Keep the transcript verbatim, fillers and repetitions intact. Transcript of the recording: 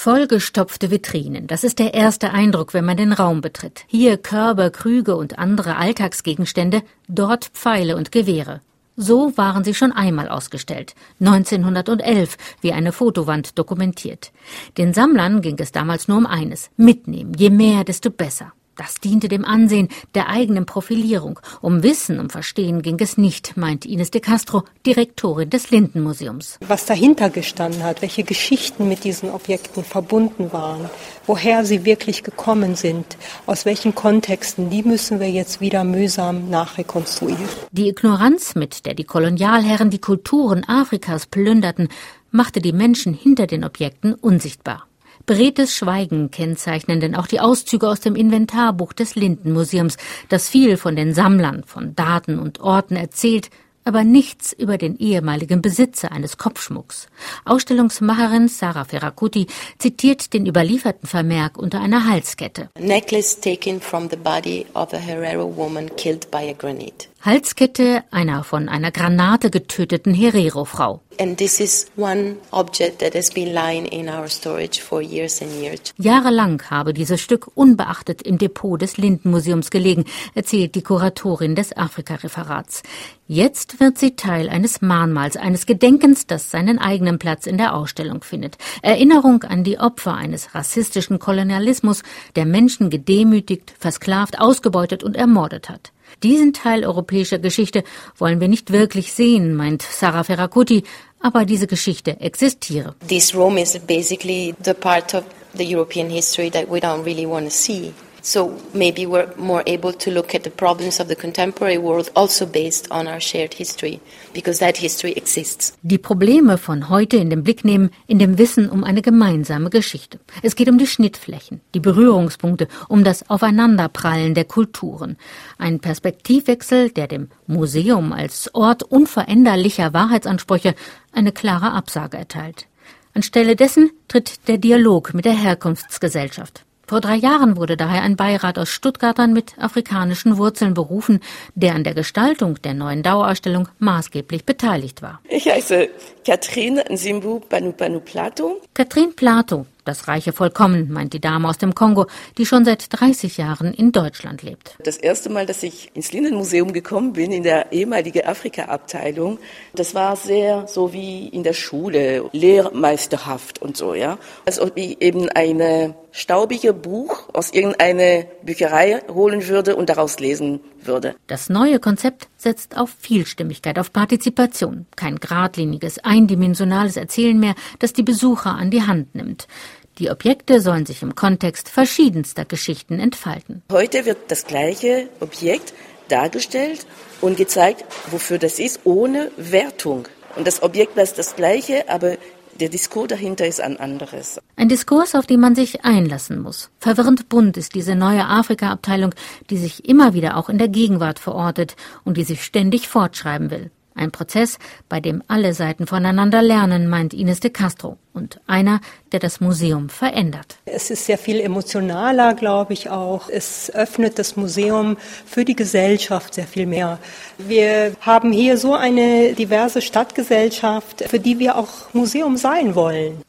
Vollgestopfte Vitrinen, das ist der erste Eindruck, wenn man den Raum betritt. Hier Körber, Krüge und andere Alltagsgegenstände, dort Pfeile und Gewehre. So waren sie schon einmal ausgestellt, neunzehnhundertelf, wie eine Fotowand dokumentiert. Den Sammlern ging es damals nur um eines: mitnehmen, je mehr, desto besser. Das diente dem Ansehen, der eigenen Profilierung. Um Wissen, um Verstehen ging es nicht, meint Ines de Castro, Direktorin des Lindenmuseums. Was dahinter gestanden hat, welche Geschichten mit diesen Objekten verbunden waren, woher sie wirklich gekommen sind, aus welchen Kontexten, die müssen wir jetzt wieder mühsam nachrekonstruieren. Die Ignoranz, mit der die Kolonialherren die Kulturen Afrikas plünderten, machte die Menschen hinter den Objekten unsichtbar. Beredtes Schweigen kennzeichnen denn auch die Auszüge aus dem Inventarbuch des Lindenmuseums, das viel von den Sammlern, von Daten und Orten erzählt, aber nichts über den ehemaligen Besitzer eines Kopfschmucks. Ausstellungsmacherin Sarah Ferracuti zitiert den überlieferten Vermerk unter einer Halskette. Necklace taken from the body of a Herero woman killed by a grenade. Halskette einer von einer Granate getöteten Herero-Frau. And this is one object that has been lying in our storage for years and years. Jahrelang habe dieses Stück unbeachtet im Depot des Lindenmuseums gelegen, erzählt die Kuratorin des Afrika-Referats. Jetzt wird sie Teil eines Mahnmals, eines Gedenkens, das seinen eigenen Platz in der Ausstellung findet. Erinnerung an die Opfer eines rassistischen Kolonialismus, der Menschen gedemütigt, versklavt, ausgebeutet und ermordet hat. Diesen Teil europäischer Geschichte wollen wir nicht wirklich sehen, meint Sarah Ferracuti, aber diese Geschichte existiere. This room is basically the part of the European history that we don't really want to see. So maybe we're more able to look at the problems of the contemporary world also based on our shared history, because that history exists. Die Probleme von heute in den Blick nehmen, in dem Wissen um eine gemeinsame Geschichte. Es geht um die Schnittflächen, die Berührungspunkte, um das Aufeinanderprallen der Kulturen. Ein Perspektivwechsel, der dem Museum als Ort unveränderlicher Wahrheitsansprüche eine klare Absage erteilt. Anstelle dessen tritt der Dialog mit der Herkunftsgesellschaft. Vor drei Jahren wurde daher ein Beirat aus Stuttgartern mit afrikanischen Wurzeln berufen, der an der Gestaltung der neuen Dauerausstellung maßgeblich beteiligt war. Ich heiße Katrin Nsimbu Panupanu Plato. Katrin Plato, das reiche Vollkommen, meint die Dame aus dem Kongo, die schon seit dreißig Jahren in Deutschland lebt. Das erste Mal, dass ich ins Lindenmuseum gekommen bin, in der ehemaligen Afrika-Abteilung, das war sehr so wie in der Schule, lehrmeisterhaft und so, ja. Als ob ich eben ein staubiges Buch aus irgendeiner Bücherei holen würde und daraus lesen würde. Das neue Konzept setzt auf Vielstimmigkeit, auf Partizipation. Kein geradliniges, eindimensionales Erzählen mehr, das die Besucher an die Hand nimmt. Die Objekte sollen sich im Kontext verschiedenster Geschichten entfalten. Heute wird das gleiche Objekt dargestellt und gezeigt, wofür das ist, ohne Wertung. Und das Objekt bleibt das gleiche, aber der Diskurs dahinter ist ein anderes. Ein Diskurs, auf den man sich einlassen muss. Verwirrend bunt ist diese neue Afrika-Abteilung, die sich immer wieder auch in der Gegenwart verortet und die sich ständig fortschreiben will. Ein Prozess, bei dem alle Seiten voneinander lernen, meint Ines de Castro. Und einer, der das Museum verändert. Es ist sehr viel emotionaler, glaube ich auch. Es öffnet das Museum für die Gesellschaft sehr viel mehr. Wir haben hier so eine diverse Stadtgesellschaft, für die wir auch Museum sein wollen.